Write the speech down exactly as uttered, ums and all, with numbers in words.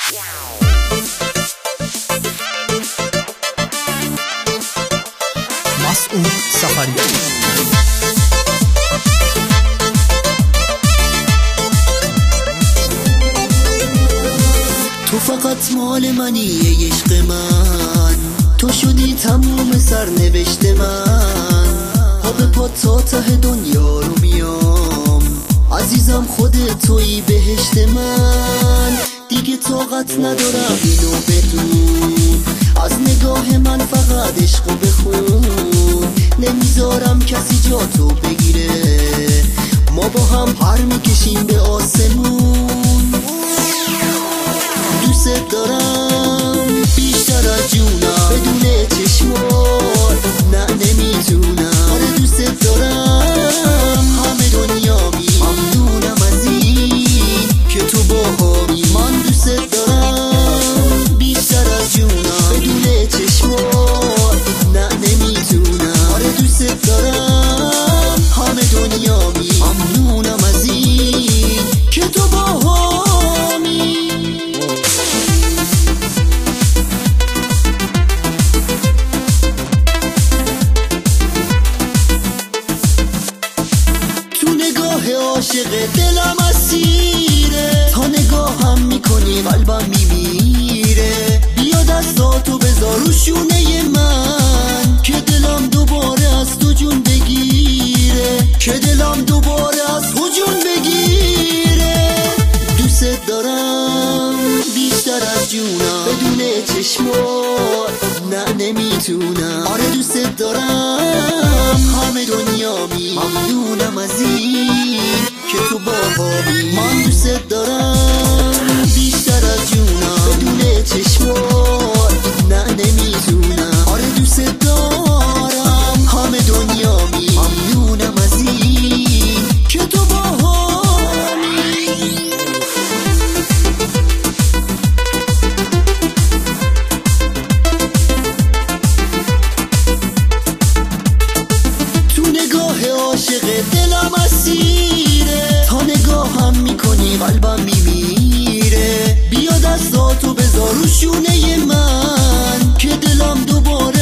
مسعود سفریان. تو فقط مال منی ای عشق من، تو شدی تموم سرنوشت من. آب پا تا ته دنیا رو میام، عزیزم خودت تویی بهشت من. دیگه طاقت ندارم اینو بدون، از نگاه من فقط عشقو بخون. نمیذارم کسی جا تو بگیره، ما با هم پر میکشیم به آسمون. دوست دارم بیشتر از جونم، بدون چشمات نه نمیتونم. آره دوست دارم همه دنیا می ممنونم از این که تو باهامی. من دوست دارم بیشتر از جونم، بدون چشمات نه نمیتونم. آره دوست دارم همه دنیا می ممنونم از این که تو باهامی. عاشق دلم اسیره، تا نگاهم میکنی قلبم میمیره. بیا دستاتو بذار رو شونه من، که دلم دوباره از تو جون بگیره، که دلم دوباره از تو جون بگیره. دوست دارم بیشتر از جونم، بدون چشمات نه نمیتونم. آره دوست دارم همه دنیا می ممنونم از این که تو باهامی. من دوست دارم بیشتر از جونم، بدون چشمات نه نمیتونم. آره دوست دارم همه دنیا می ممنونم از این که تو باهامی. تو نگاه عاشق دلم اسیره، تا نگاهم میکنی قلبم میمیره. بیا دستاتو بذار رو شونه من، که دلم دوباره